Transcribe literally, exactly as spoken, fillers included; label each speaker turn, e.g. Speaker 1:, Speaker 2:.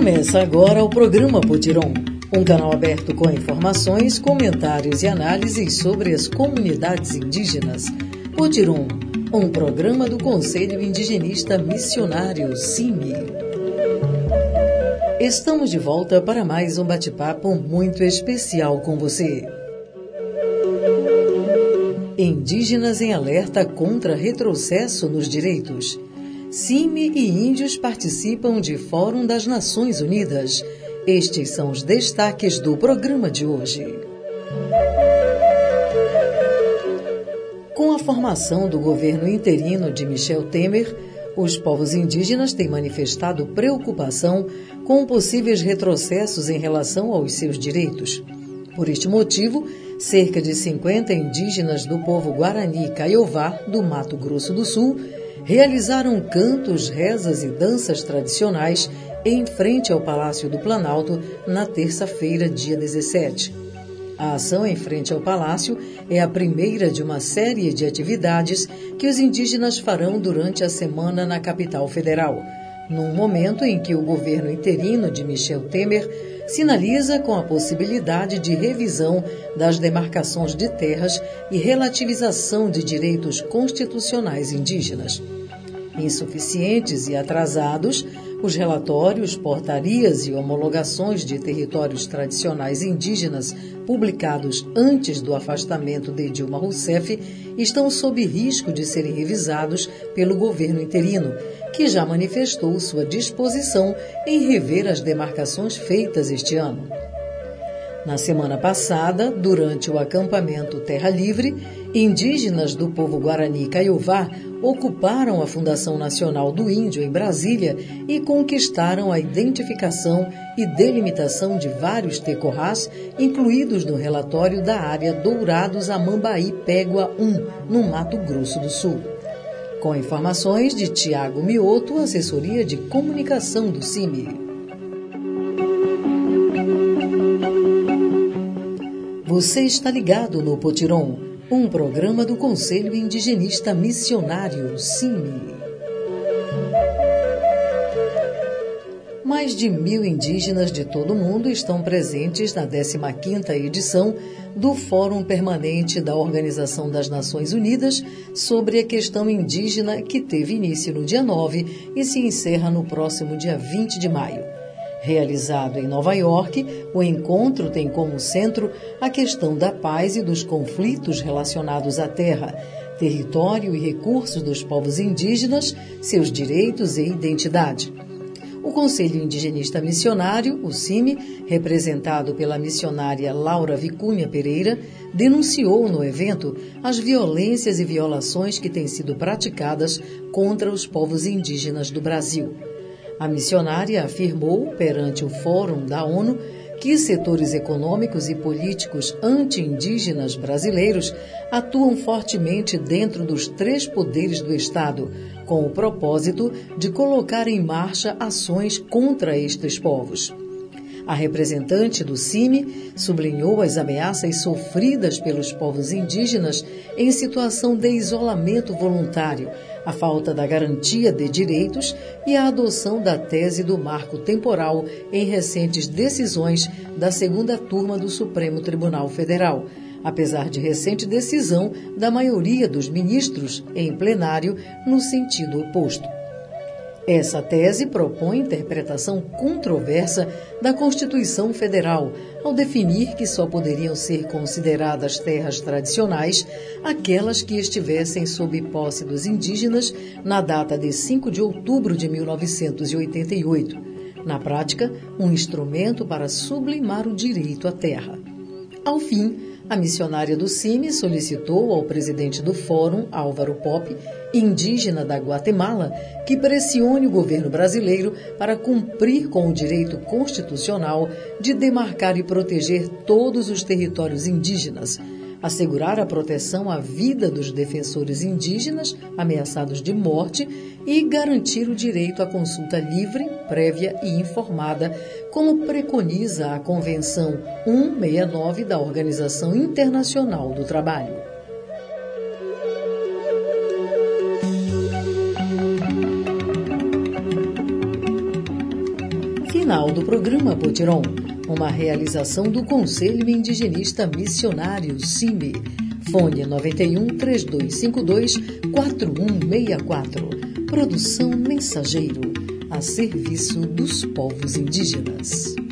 Speaker 1: Começa agora o programa Potiron, um canal aberto com informações, comentários e análises sobre as comunidades indígenas. Potiron, um programa do Conselho Indigenista Missionário, C I M I. Estamos de volta para mais um bate-papo muito especial com você. Indígenas em alerta contra retrocesso nos direitos. C I M I e índios participam de Fórum das Nações Unidas. Estes são os destaques do programa de hoje. Com a formação do governo interino de Michel Temer, os povos indígenas têm manifestado preocupação com possíveis retrocessos em relação aos seus direitos. Por este motivo, cerca de cinquenta indígenas do povo Guarani Kaiowá, do Mato Grosso do Sul, realizaram cantos, rezas e danças tradicionais em frente ao Palácio do Planalto na terça-feira, dia dezessete. A ação em frente ao Palácio é a primeira de uma série de atividades que os indígenas farão durante a semana na capital federal, num momento em que o governo interino de Michel Temer sinaliza com a possibilidade de revisão das demarcações de terras e relativização de direitos constitucionais indígenas. Insuficientes e atrasados, os relatórios, portarias e homologações de territórios tradicionais indígenas publicados antes do afastamento de Dilma Rousseff estão sob risco de serem revisados pelo governo interino, que já manifestou sua disposição em rever as demarcações feitas este ano. Na semana passada, durante o acampamento Terra Livre, indígenas do povo Guarani Kaiowá ocuparam a Fundação Nacional do Índio em Brasília e conquistaram a identificação e delimitação de vários tecorrás incluídos no relatório da área Dourados Amambaí Pégua um, no Mato Grosso do Sul. Com informações de Tiago Mioto, assessoria de comunicação do C I M I. Você está ligado no Potiron, um programa do Conselho Indigenista Missionário, C I M I. Mais de mil indígenas de todo o mundo estão presentes na décima quinta edição do Fórum Permanente da Organização das Nações Unidas sobre a questão indígena, que teve início no dia nove e se encerra no próximo dia vinte de maio. Realizado em Nova York, o encontro tem como centro a questão da paz e dos conflitos relacionados à terra, território e recursos dos povos indígenas, seus direitos e identidade. O Conselho Indigenista Missionário, o C I M I, representado pela missionária Laura Vicunha Pereira, denunciou no evento as violências e violações que têm sido praticadas contra os povos indígenas do Brasil. A missionária afirmou, perante o Fórum da ONU, que setores econômicos e políticos anti-indígenas brasileiros atuam fortemente dentro dos três poderes do Estado, com o propósito de colocar em marcha ações contra estes povos. A representante do C I M I sublinhou as ameaças sofridas pelos povos indígenas em situação de isolamento voluntário, a falta da garantia de direitos e a adoção da tese do marco temporal em recentes decisões da segunda turma do Supremo Tribunal Federal, apesar de recente decisão da maioria dos ministros em plenário no sentido oposto. Essa tese propõe interpretação controversa da Constituição Federal, ao definir que só poderiam ser consideradas terras tradicionais aquelas que estivessem sob posse dos indígenas na data de cinco de outubro de mil novecentos e oitenta e oito. Na prática, um instrumento para sublimar o direito à terra. Ao fim, a missionária do C I M I solicitou ao presidente do Fórum, Álvaro Pop, indígena da Guatemala, que pressione o governo brasileiro para cumprir com o direito constitucional de demarcar e proteger todos os territórios indígenas, assegurar a proteção à vida dos defensores indígenas ameaçados de morte e garantir o direito à consulta livre, prévia e informada, como preconiza a Convenção cento e sessenta e nove da Organização Internacional do Trabalho. Final do programa Potiron, uma realização do Conselho Indigenista Missionário, C I M I. Fone noventa e um, três dois cinco dois, quatro um seis quatro. Produção Mensageiro, a serviço dos povos indígenas.